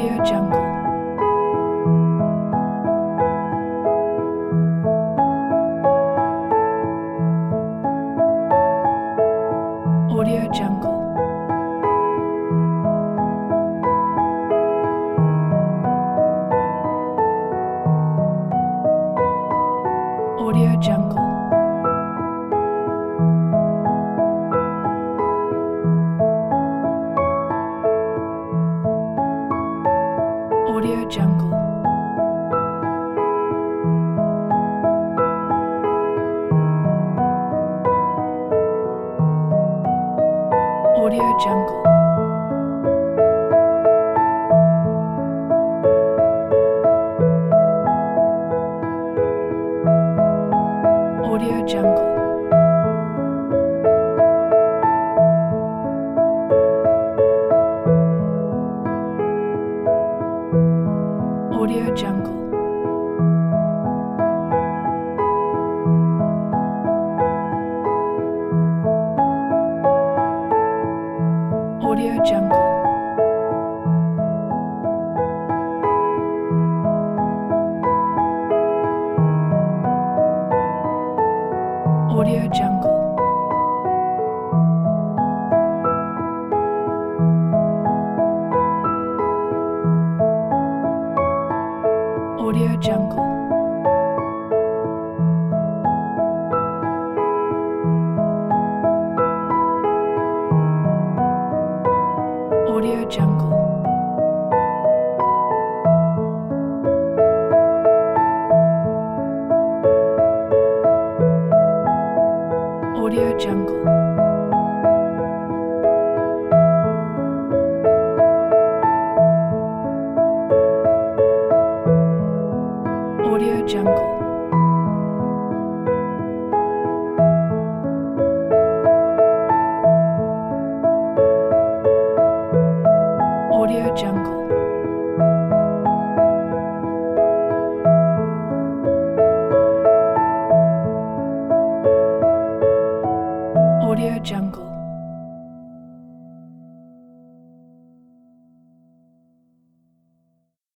Audio Jungle. Audio Jungle. Audio Jungle. Audio Jungle. Audio Jungle. Audio Jungle. Audio Jungle. Audio Jungle. Audio Jungle. Audio Jungle. Audio Jungle. Audio Jungle. Audio Jungle. Audio Jungle. Audio Jungle.